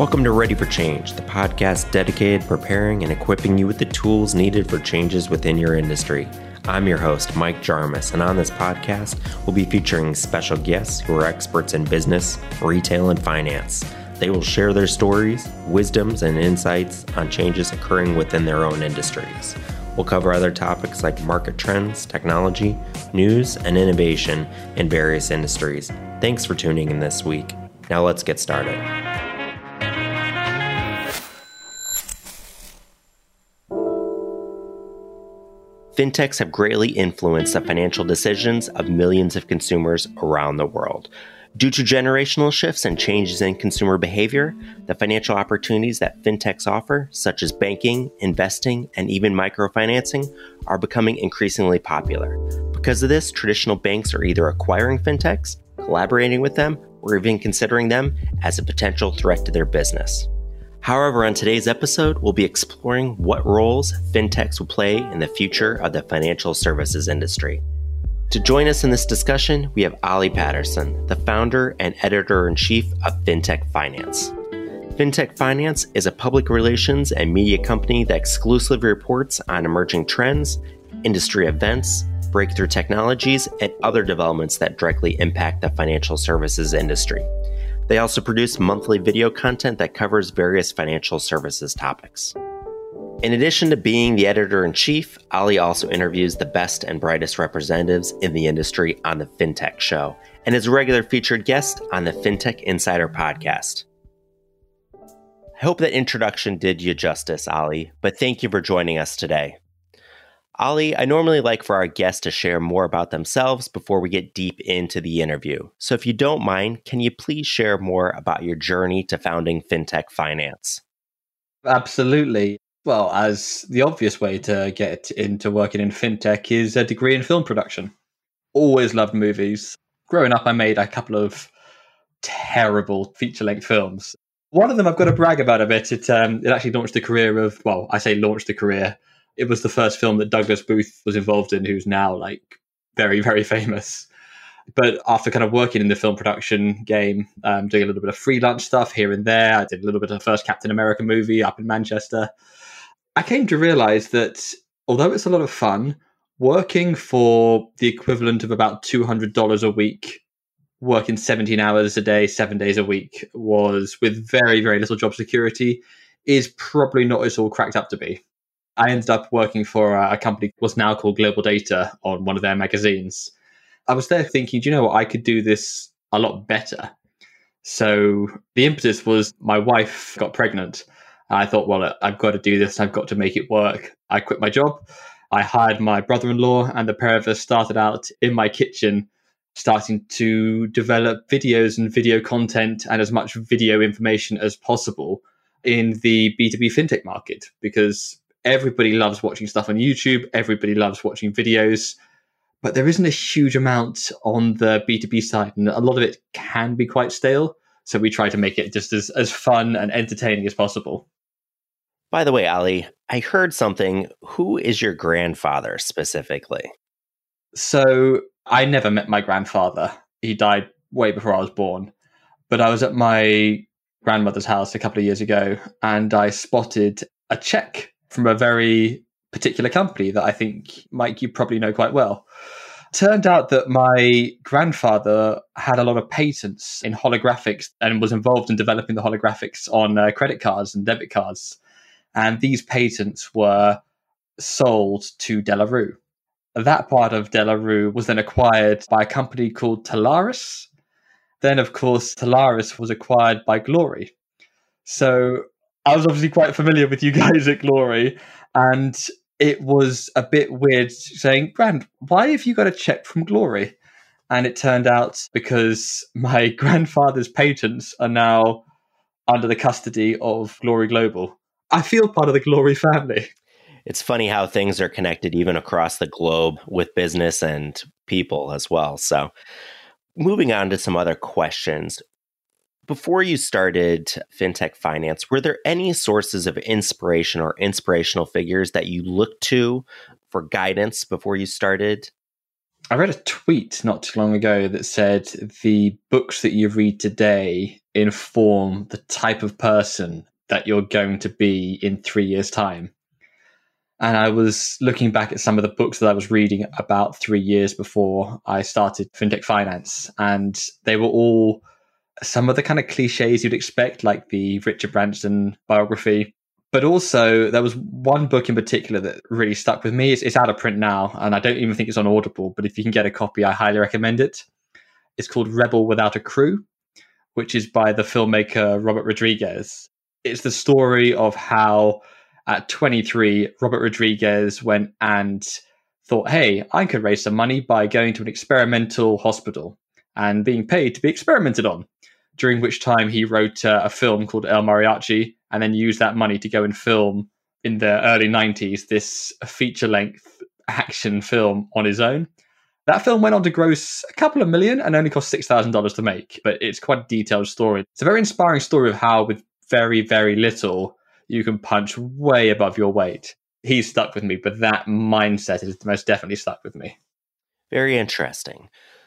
Welcome to Ready for Change, the podcast dedicated to preparing and equipping you with the tools needed for changes within your industry. I'm your host, Mike Jarmus, and on this podcast, we'll be featuring special guests who are experts in business, retail, and finance. They will share their stories, wisdoms, and insights on changes occurring within their own industries. We'll cover other topics like market trends, technology, news, and innovation in various industries. Thanks for tuning in this week. Now let's get started. Fintechs have greatly influenced the financial decisions of millions of consumers around the world. Due to generational shifts and changes in consumer behavior, the financial opportunities that fintechs offer, such as banking, investing, and even microfinancing, are becoming increasingly popular. Because of this, traditional banks are either acquiring fintechs, collaborating with them, or even considering them as a potential threat to their business. However, on today's episode, we'll be exploring what roles fintechs will play in the future of the financial services industry. To join us in this discussion, we have Ali Patterson, the founder and editor-in-chief of Fintech Finance. Fintech Finance is a public relations and media company that exclusively reports on emerging trends, industry events, breakthrough technologies, and other developments that directly impact the financial services industry. They also produce monthly video content that covers various financial services topics. In addition to being the editor-in-chief, Ali also interviews the best and brightest representatives in the industry on the FinTech Show and is a regular featured guest on the FinTech Insider podcast. I hope that introduction did you justice, Ali, but thank you for joining us today. Ali, I normally like for our guests to share more about themselves before we get deep into the interview. So if you don't mind, can you please share more about your journey to founding Fintech Finance? Absolutely. Well, as the obvious way to get into working in fintech is a degree in film production. Always loved movies. Growing up, I made a couple of terrible feature-length films. One of them I've got to brag about a bit. It actually launched the career of, well, I say launched the career. It was the first film that Douglas Booth was involved in, who's now like very, very famous. But after kind of working in the film production game, doing a little bit of freelance stuff here and there, I did a little bit of the first Captain America movie up in Manchester. I came to realize that although it's a lot of fun, working for the equivalent of about $200 a week, working 17 hours a day, 7 days a week, was with very, very little job security, is probably not as all cracked up to be. I ended up working for a company what's now called Global Data on one of their magazines. I was there thinking, do you know what, I could do this a lot better. So the impetus was my wife got pregnant. I thought, well, I've got to do this. I've got to make it work. I quit my job. I hired my brother-in-law, and the pair of us started out in my kitchen, starting to develop videos and video content and as much video information as possible in the B2B fintech market, because everybody loves watching stuff on YouTube. Everybody loves watching videos, but there isn't a huge amount on the B2B side, and a lot of it can be quite stale. So we try to make it just as fun and entertaining as possible. By the way, Ali, I heard something. Who is your grandfather specifically? So I never met my grandfather. He died way before I was born. But I was at my grandmother's house a couple of years ago, and I spotted a check from a very particular company that I think, Mike, you probably know quite well. Turned out that my grandfather had a lot of patents in holographics and was involved in developing the holographics on credit cards and debit cards. And these patents were sold to De La Rue. That part of De La Rue was then acquired by a company called Telarus. Then, of course, Telarus was acquired by Glory. So I was obviously quite familiar with you guys at Glory, and it was a bit weird saying, Grand, why have you got a check from Glory? And it turned out because my grandfather's patents are now under the custody of Glory Global. I feel part of the Glory family. It's funny how things are connected even across the globe with business and people as well. So moving on to some other questions. Before you started Fintech Finance, were there any sources of inspiration or inspirational figures that you looked to for guidance before you started? I read a tweet not too long ago that said the books that you read today inform the type of person that you're going to be in 3 years' time. And I was looking back at some of the books that I was reading about 3 years before I started FinTech Finance, and they were all some of the kind of cliches you'd expect, like the Richard Branson biography. But also, there was one book in particular that really stuck with me. It's out of print now, and I don't even think it's on Audible, but if you can get a copy, I highly recommend it. It's called Rebel Without a Crew, which is by the filmmaker Robert Rodriguez. It's the story of how at 23, Robert Rodriguez went and thought, hey, I could raise some money by going to an experimental hospital and being paid to be experimented on. During which time he wrote a film called El Mariachi and then used that money to go and film in the early 90s this feature-length action film on his own. That film went on to gross a couple of million and only cost $6,000 to make, but it's quite a detailed story. It's a very inspiring story of how with very, very little, you can punch way above your weight. He's stuck with me, but that mindset is most definitely stuck with me. Very interesting.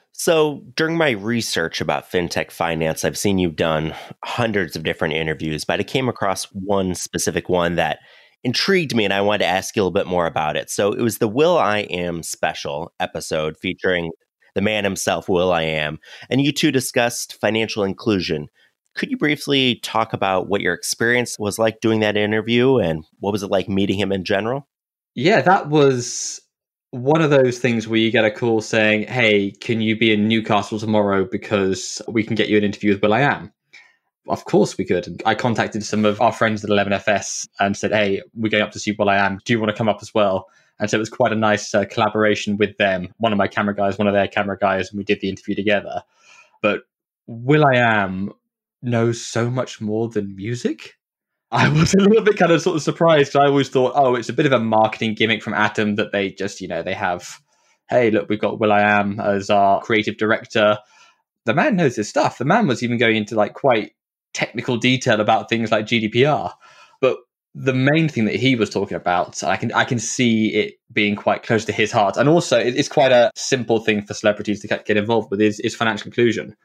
So during my research about FinTech Finance, I've seen you've done hundreds of different interviews, but I came across one specific one that intrigued me and I wanted to ask you a little bit more about it. So it was the will.i.am special episode featuring the man himself, will.i.am, and you two discussed financial inclusion. Could you briefly talk about what your experience was like doing that interview and what was it like meeting him in general? Yeah, that was one of those things where you get a call saying, hey, can you be in Newcastle tomorrow because we can get you an interview with will.i.am? Of course we could. I contacted some of our friends at 11FS and said, hey, we're going up to see will.i.am. Do you want to come up as well? And so it was quite a nice collaboration with them. One of my camera guys, one of their camera guys, and we did the interview together. But will.i.am knows so much more than music. I was a little bit kind of sort of surprised. I always thought, oh, it's a bit of a marketing gimmick from Atom that they just, they have, hey, look, we've got will.i.am as our creative director. The man knows his stuff. The man was even going into like quite technical detail about things like GDPR. But the main thing that he was talking about, I can see it being quite close to his heart. And also, it's quite a simple thing for celebrities to get involved with is financial inclusion.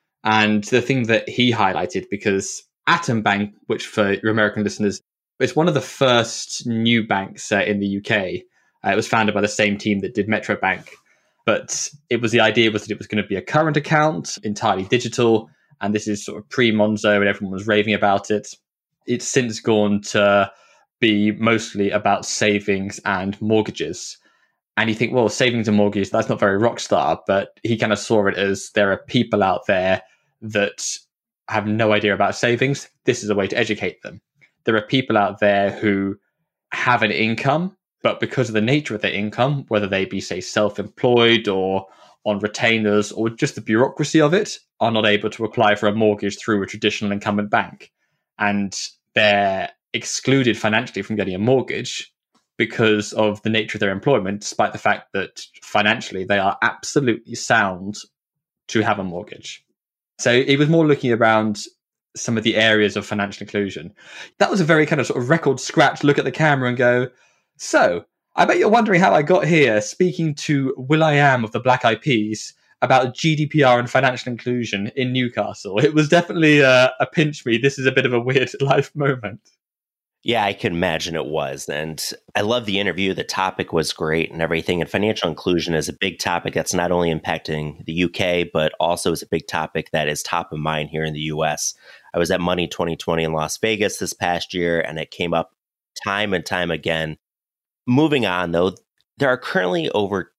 And the thing that he highlighted, because Atom Bank, which for your American listeners, it's one of the first new banks in the UK. It was founded by the same team that did Metro Bank. But the idea was that it was going to be a current account, entirely digital. And this is sort of pre-Monzo and everyone was raving about it. It's since gone to be mostly about savings and mortgages. And you think, well, savings and mortgages, that's not very rock star, but he kind of saw it as there are people out there that have no idea about savings. This is a way to educate them. There are people out there who have an income, but because of the nature of their income, whether they be, say, self-employed or on retainers or just the bureaucracy of it, are not able to apply for a mortgage through a traditional incumbent bank. And they're excluded financially from getting a mortgage because of the nature of their employment, despite the fact that financially they are absolutely sound to have a mortgage. So he was more looking around some of the areas of financial inclusion. That was a very kind of sort of record scratch look at the camera and go, so I bet you're wondering how I got here speaking to will.i.am of the Black Eyed Peas about GDPR and financial inclusion in Newcastle. It was definitely a pinch me. This is a bit of a weird life moment. Yeah, I can imagine it was. And I love the interview. The topic was great and everything. And financial inclusion is a big topic that's not only impacting the UK, but also is a big topic that is top of mind here in the US. I was at Money 2020 in Las Vegas this past year, and it came up time and time again. Moving on, though, there are currently over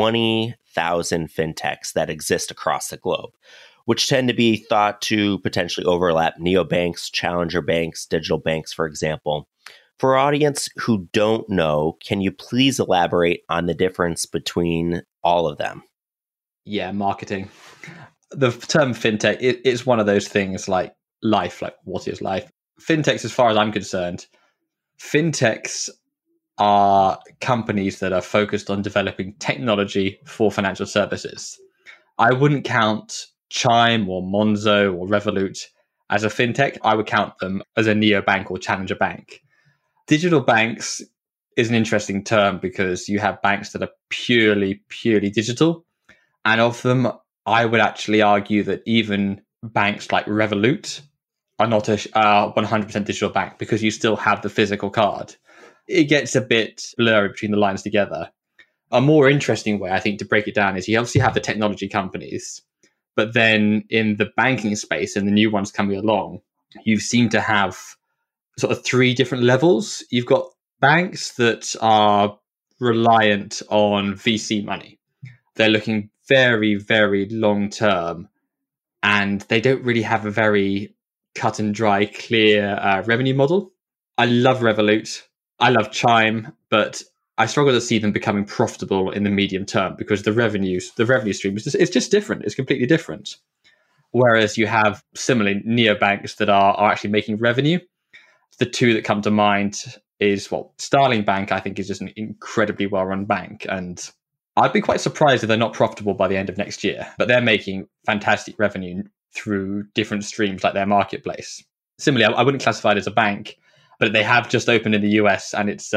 20,000 fintechs that exist across the globe, which tend to be thought to potentially overlap neobanks, challenger banks, digital banks, for example. For our audience who don't know, can you please elaborate on the difference between all of them? Yeah, marketing. The term fintech, it's one of those things like life, like what is life? Fintechs, as far as I'm concerned, fintechs are companies that are focused on developing technology for financial services. I wouldn't count Chime or Monzo or Revolut as a fintech. I would count them as a neobank or challenger bank. Digital banks is an interesting term because you have banks that are purely digital. And of them, I would actually argue that even banks like Revolut are not a 100% digital bank because you still have the physical card. It gets a bit blurry between the lines together. A more interesting way, I think, to break it down is you obviously have the technology companies, but then in the banking space and the new ones coming along, you seem to have sort of three different levels. You've got banks that are reliant on VC money. They're looking very, very long term, and they don't really have a very cut and dry, clear revenue model. I love Revolut. I love Chime, but I struggle to see them becoming profitable in the medium term because the revenue stream it's just different. It's completely different. Whereas you have similarly neobanks that are actually making revenue. The two that come to mind is, well, Starling Bank, I think, is just an incredibly well-run bank. And I'd be quite surprised if they're not profitable by the end of next year. But they're making fantastic revenue through different streams like their marketplace. Similarly, I wouldn't classify it as a bank, but they have just opened in the US, and it's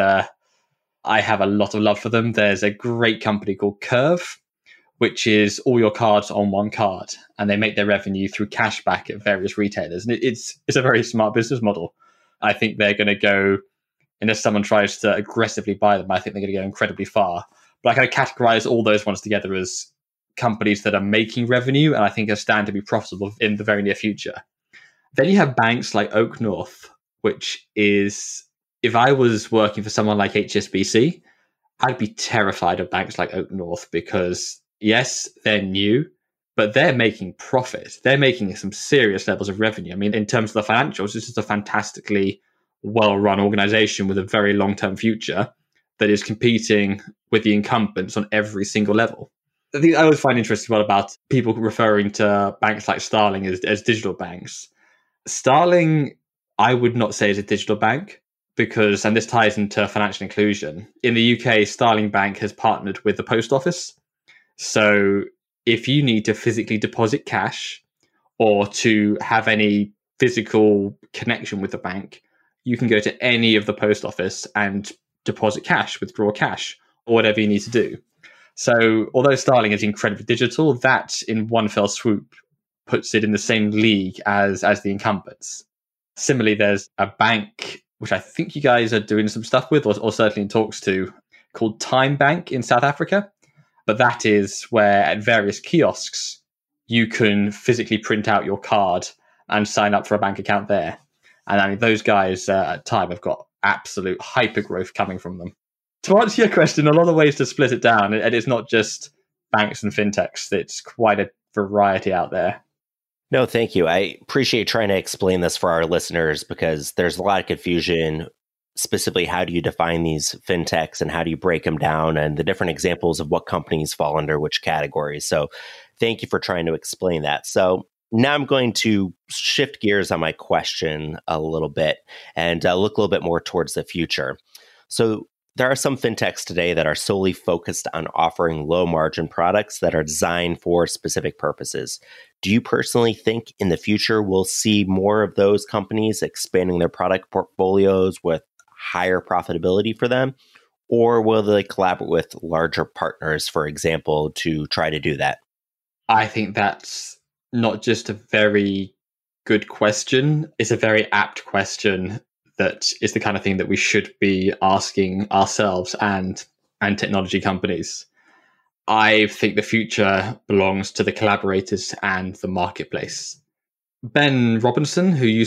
I have a lot of love for them. There's a great company called Curve, which is all your cards on one card, and they make their revenue through cashback at various retailers. And it's a very smart business model. I think they're going to go, unless someone tries to aggressively buy them, I think they're going to go incredibly far. But I kind of categorize all those ones together as companies that are making revenue and I think are stand to be profitable in the very near future. Then you have banks like Oak North, which is, if I was working for someone like HSBC, I'd be terrified of banks like Oak North because, yes, they're new, but they're making profit. They're making some serious levels of revenue. I mean, in terms of the financials, this is a fantastically well-run organization with a very long-term future that is competing with the incumbents on every single level. The thing I always find interesting about people referring to banks like Starling as digital banks. Starling, I would not say is a digital bank because, and this ties into financial inclusion, in the UK, Starling Bank has partnered with the post office. So if you need to physically deposit cash or to have any physical connection with the bank, you can go to any of the post office and deposit cash, withdraw cash, or whatever you need to do. So although Starling is incredibly digital, that in one fell swoop puts it in the same league as the incumbents. Similarly, there's a bank, which I think you guys are doing some stuff with, or certainly in talks to, called Time Bank in South Africa. But that is where at various kiosks, you can physically print out your card and sign up for a bank account there. And I mean, those guys at Time have got absolute hyper growth coming from them. To answer your question, a lot of ways to split it down. And it's not just banks and fintechs. It's quite a variety out there. No, thank you. I appreciate trying to explain this for our listeners because there's a lot of confusion. Specifically, how do you define these fintechs and how do you break them down and the different examples of what companies fall under which categories? So thank you for trying to explain that. So now I'm going to shift gears on my question a little bit and look a little bit more towards the future. So there are some fintechs today that are solely focused on offering low margin products that are designed for specific purposes. Do you personally think in the future we'll see more of those companies expanding their product portfolios with higher profitability for them? Or will they collaborate with larger partners, for example, to try to do that? I think that's not just a very good question. It's a very apt question that is the kind of thing that we should be asking ourselves and technology companies. I think the future belongs to the collaborators and the marketplace. Ben Robinson, who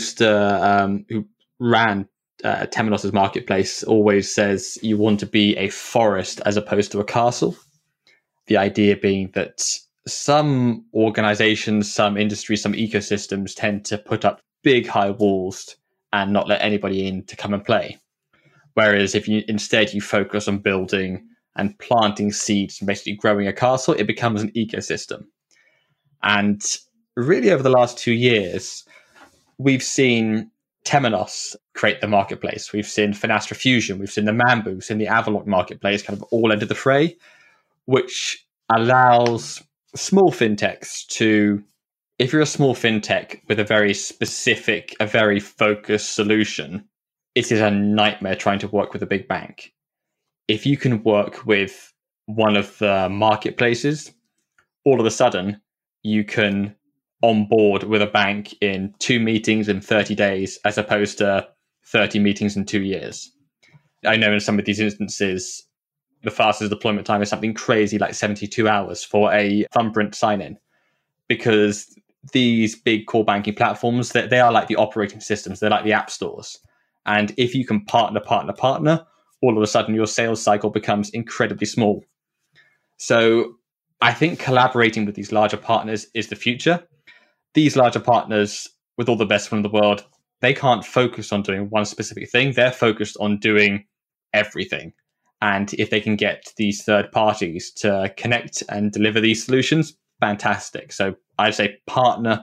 ran Temenos' marketplace, always says you want to be a forest as opposed to a castle. The idea being that some organizations, some industries, some ecosystems tend to put up big high walls and not let anybody in to come and play. Whereas if you instead you focus on building and planting seeds and basically growing a castle, it becomes an ecosystem. And really over the last 2 years, we've seen Temenos create the marketplace. We've seen Finastra Fusion, we've seen the Mambu, we've seen the Avalok marketplace kind of all enter the fray, which allows small fintechs to, if you're a small fintech with a very specific, a very focused solution, it is a nightmare trying to work with a big bank. If you can work with one of the marketplaces all of a sudden you can onboard with a bank in 2 meetings in 30 days as opposed to 30 meetings in 2 years. I know in some of these instances, the fastest deployment time is something crazy like 72 hours for a thumbprint sign-in, because these big core banking platforms, they are like the operating systems. They're like the app stores. And if you can partner, all of a sudden your sales cycle becomes incredibly small. So I think collaborating with these larger partners is the future. These larger partners, with all the best from the world, they can't focus on doing one specific thing. They're focused on doing everything. And if they can get these third parties to connect and deliver these solutions, fantastic. So I'd say partner.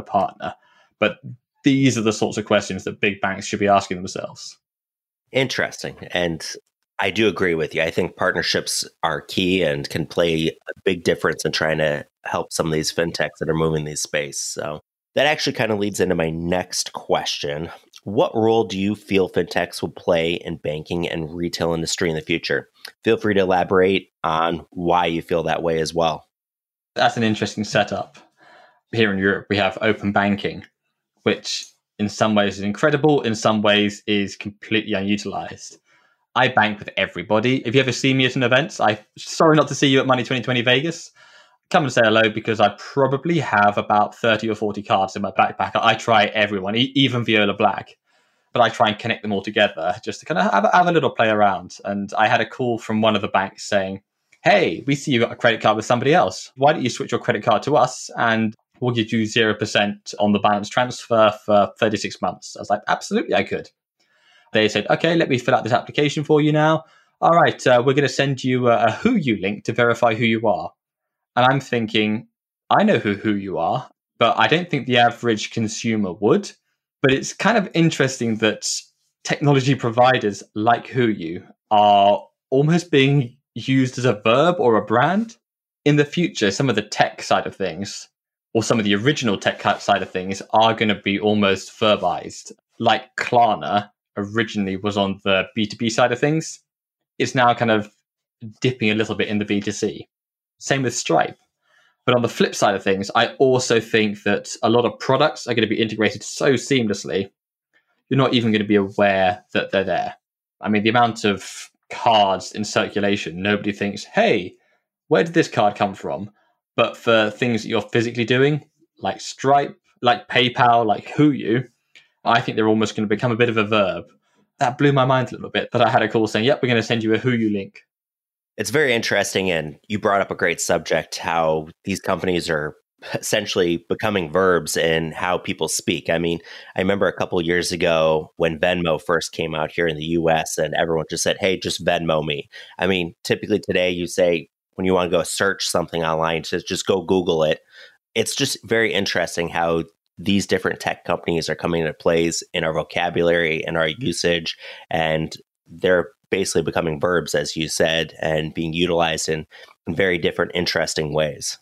But these are the sorts of questions that big banks should be asking themselves. Interesting. And I do agree with you. I think partnerships are key and can play a big difference in trying to help some of these fintechs that are moving these space. So that actually kind of leads into my next question. What role do you feel fintechs will play in banking and retail industry in the future? Feel free to elaborate on why you feel that way as well. That's an interesting setup. Here in Europe, we have open banking, which in some ways is incredible, in some ways is completely unutilized. I bank with everybody. If you ever see me at an event, sorry not to see you at Money 2020 Vegas. Come and say hello, because I probably have about 30 or 40 cards in my backpack. I try everyone, even Viola Black. But I try and connect them all together just to kind of have a little play around. And I had a call from one of the banks saying, hey, we see you got a credit card with somebody else. Why don't you switch your credit card to us and we'll give you 0% on the balance transfer for 36 months. I was like, absolutely, I could. They said, okay, let me fill out this application for you now. All right, we're going to send you a WhoYou link to verify who you are. And I'm thinking, I know who you are, but I don't think the average consumer would. But it's kind of interesting that technology providers like WhoYou are almost being used as a verb or a brand. In the future, some of the tech side of things, or some of the original tech side of things, are going to be almost verbized. Like Klarna originally was on the B2B side of things. It's now kind of dipping a little bit in the B2C. Same with Stripe. But on the flip side of things, I also think that a lot of products are going to be integrated so seamlessly, you're not even going to be aware that they're there. I mean, the amount of cards in circulation, nobody thinks, hey, where did this card come from? But for things that you're physically doing, like Stripe, like PayPal, like WhoYou, I think they're almost going to become a bit of a verb. That blew my mind a little bit, that I had a call saying, yep, we're going to send you a WhoYou link. It's very interesting, and you brought up a great subject, how these companies are essentially becoming verbs in how people speak. I mean, I remember a couple of years ago when Venmo first came out here in the US and everyone just said, hey, just Venmo me. I mean, typically today you say, when you want to go search something online, just go Google it. It's just very interesting how these different tech companies are coming into plays in our vocabulary and our usage, and they're basically becoming verbs, as you said, and being utilized in very different, interesting ways.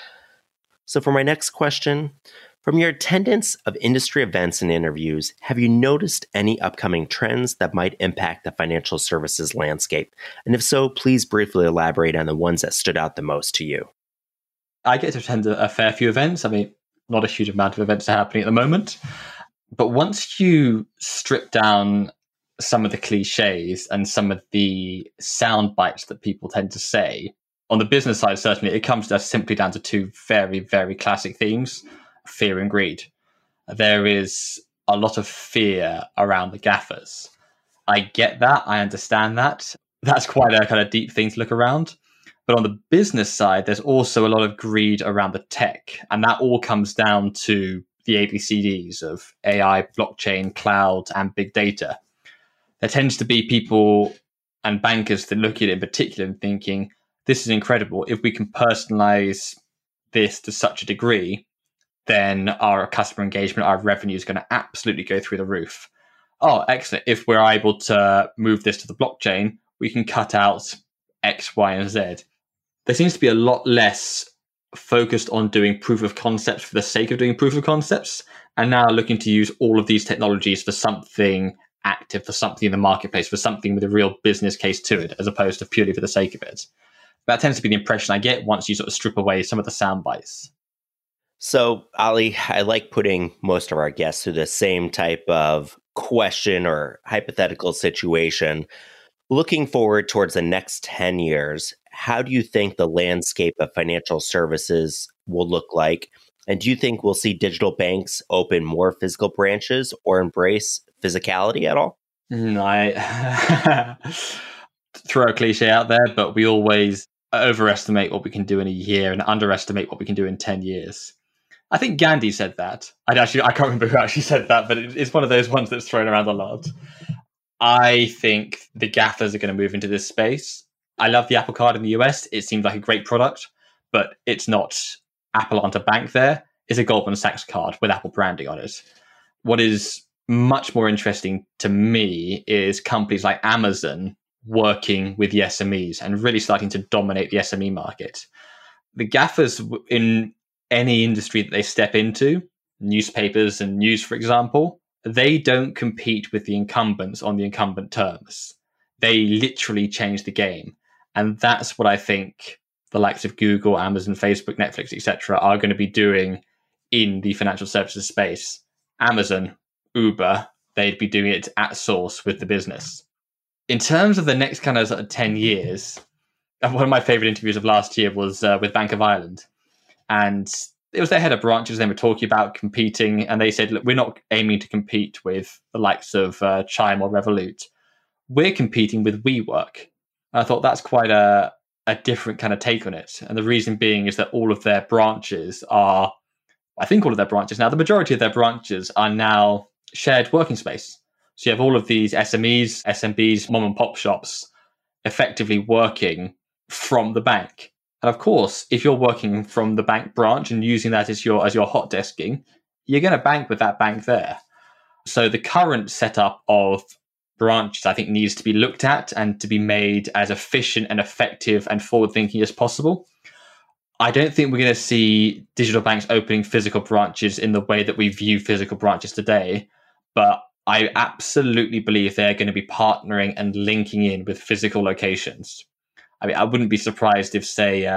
So for my next question, from your attendance of industry events and interviews, have you noticed any upcoming trends that might impact the financial services landscape? And if so, please briefly elaborate on the ones that stood out the most to you. I get to attend a fair few events. I mean, not a huge amount of events are happening at the moment. But once you strip down some of the cliches and some of the sound bites that people tend to say, on the business side, certainly, it comes simply down to two very, very classic themes: fear and greed. There is a lot of fear around the gaffers. I get that. I understand that. That's quite a kind of deep thing to look around. But on the business side, there's also a lot of greed around the tech. And that all comes down to the ABCDs of AI, blockchain, cloud, and big data. There tends to be people and bankers that look at it in particular and thinking, this is incredible. If we can personalize this to such a degree, then our customer engagement, our revenue is going to absolutely go through the roof. Oh, excellent. If we're able to move this to the blockchain, we can cut out X, Y, and Z. There seems to be a lot less focused on doing proof of concepts for the sake of doing proof of concepts, and now looking to use all of these technologies for something active, for something in the marketplace, for something with a real business case to it, as opposed to purely for the sake of it. That tends to be the impression I get once you sort of strip away some of the sound bites. So, Ali, I like putting most of our guests through the same type of question or hypothetical situation. Looking forward towards the next 10 years, how do you think the landscape of financial services will look like? And do you think we'll see digital banks open more physical branches or embrace physicality at all? I throw a cliche out there, but we always overestimate what we can do in a year and underestimate what we can do in 10 years. I think Gandhi said that. I can't remember who actually said that, but it's one of those ones that's thrown around a lot. I think the gaffers are going to move into this space. I love the Apple Card in the US. It seems like a great product, but it's not Apple aren't a bank there. It's a Goldman Sachs card with Apple branding on it. What is much more interesting to me is companies like Amazon working with the SMEs and really starting to dominate the SME market. The gaffers in any industry that they step into, newspapers and news, for example, they don't compete with the incumbents on the incumbent terms. They literally change the game. And that's what I think the likes of Google, Amazon, Facebook, Netflix, etc., are going to be doing in the financial services space. Amazon, Uber, they'd be doing it at source with the business. In terms of the next kind of, 10 years, one of my favorite interviews of last year was with Bank of Ireland. And it was their head of branches. They were talking about competing. And they said, look, we're not aiming to compete with the likes of Chime or Revolut. We're competing with WeWork. And I thought that's quite a different kind of take on it. And the reason being is that all of their branches are, the majority of their branches are now shared working space. So you have all of these SMEs, SMBs, mom and pop shops effectively working from the bank. And of course, if you're working from the bank branch and using that as your hot desking, you're going to bank with that bank there. So the current setup of branches, I think, needs to be looked at and to be made as efficient and effective and forward-thinking as possible. I don't think we're going to see digital banks opening physical branches in the way that we view physical branches today, but I absolutely believe they're going to be partnering and linking in with physical locations. I mean, I wouldn't be surprised if, say,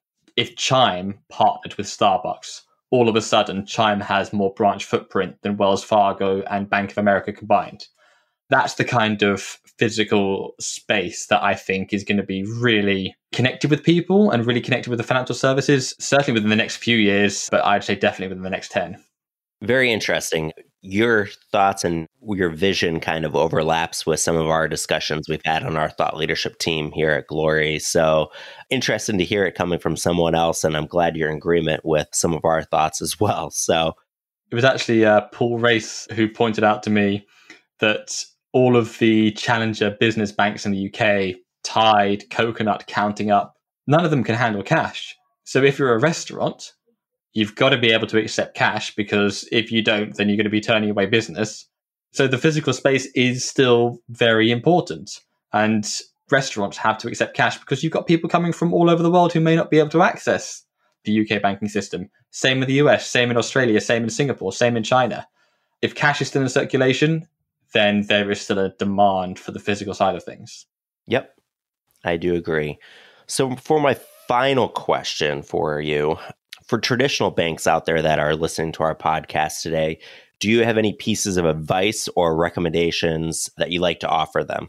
if Chime partnered with Starbucks, all of a sudden Chime has more branch footprint than Wells Fargo and Bank of America combined. That's the kind of physical space that I think is going to be really connected with people and really connected with the financial services, certainly within the next few years, but I'd say definitely within the next 10. Very interesting. Your thoughts and your vision kind of overlaps with some of our discussions we've had on our thought leadership team here at Glory. So interesting to hear it coming from someone else. And I'm glad you're in agreement with some of our thoughts as well. So it was actually Paul Race who pointed out to me that all of the challenger business banks in the UK, Tide, Coconut, Counting Up, none of them can handle cash. So if you're a restaurant, you've got to be able to accept cash, because if you don't, then you're going to be turning away business. So the physical space is still very important. And restaurants have to accept cash because you've got people coming from all over the world who may not be able to access the UK banking system. Same in the US, same in Australia, same in Singapore, same in China. If cash is still in circulation, then there is still a demand for the physical side of things. Yep, I do agree. So for my final question for you, for traditional banks out there that are listening to our podcast today, do you have any pieces of advice or recommendations that you like to offer them?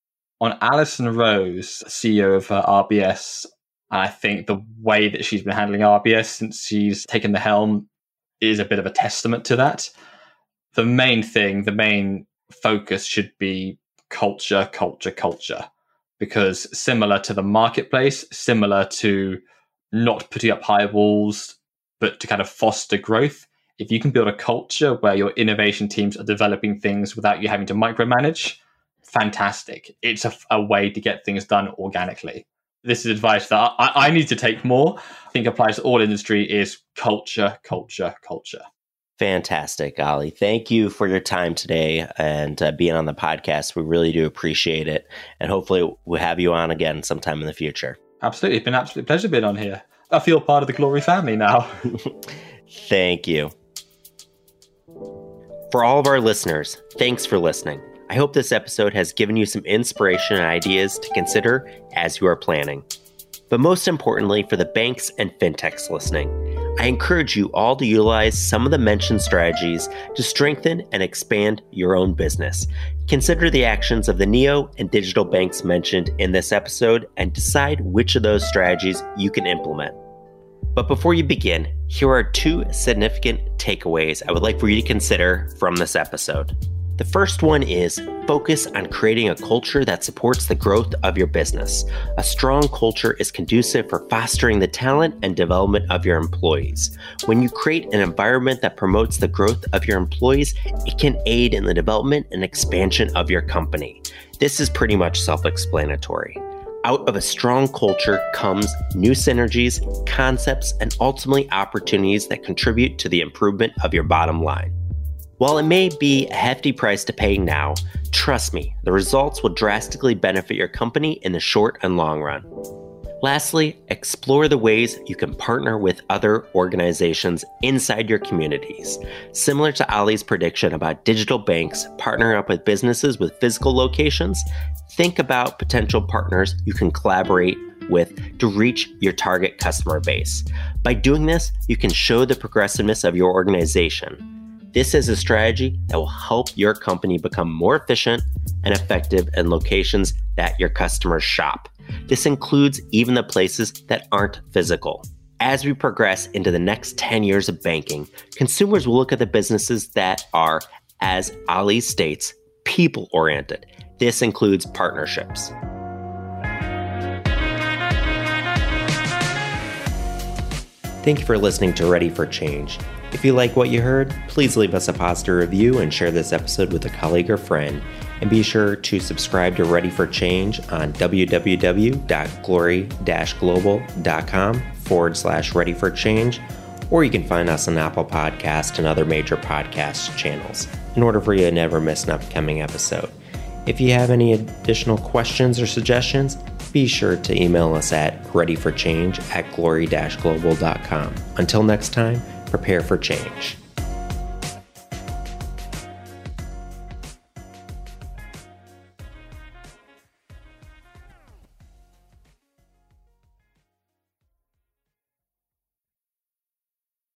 On Alison Rose, CEO of RBS, I think the way that she's been handling RBS since she's taken the helm is a bit of a testament to that. The main focus should be culture, because similar to the marketplace, similar to not putting up high walls, but to kind of foster growth. If you can build a culture where your innovation teams are developing things without you having to micromanage, fantastic. It's a way to get things done organically. This is advice that I need to take more. I think applies to all industry is culture. Fantastic, Ali. Thank you for your time today and being on the podcast. We really do appreciate it. And hopefully we'll have you on again sometime in the future. Absolutely. It's been an absolute pleasure being on here. I feel part of the Glory family now. Thank you. For all of our listeners, thanks for listening. I hope this episode has given you some inspiration and ideas to consider as you are planning. But most importantly, for the banks and fintechs listening, I encourage you all to utilize some of the mentioned strategies to strengthen and expand your own business. Consider the actions of the neo and digital banks mentioned in this episode and decide which of those strategies you can implement. But before you begin, here are 2 significant takeaways I would like for you to consider from this episode. The first one is focus on creating a culture that supports the growth of your business. A strong culture is conducive for fostering the talent and development of your employees. When you create an environment that promotes the growth of your employees, it can aid in the development and expansion of your company. This is pretty much self-explanatory. Out of a strong culture comes new synergies, concepts, and ultimately opportunities that contribute to the improvement of your bottom line. While it may be a hefty price to pay now, trust me, the results will drastically benefit your company in the short and long run. Lastly, explore the ways you can partner with other organizations inside your communities. Similar to Ali's prediction about digital banks partnering up with businesses with physical locations, think about potential partners you can collaborate with to reach your target customer base. By doing this, you can show the progressiveness of your organization. This is a strategy that will help your company become more efficient and effective in locations that your customers shop. This includes even the places that aren't physical. As we progress into the next 10 years of banking, consumers will look at the businesses that are, as Ali states, people-oriented. This includes partnerships. Thank you for listening to Ready for Change. If you like what you heard, please leave us a positive review and share this episode with a colleague or friend. And be sure to subscribe to Ready for Change on www.glory-global.com/Ready for Change, or you can find us on Apple Podcasts and other major podcast channels in order for you to never miss an upcoming episode. If you have any additional questions or suggestions, be sure to email us at readyforchange@glory-global.com. Until next time, prepare for change.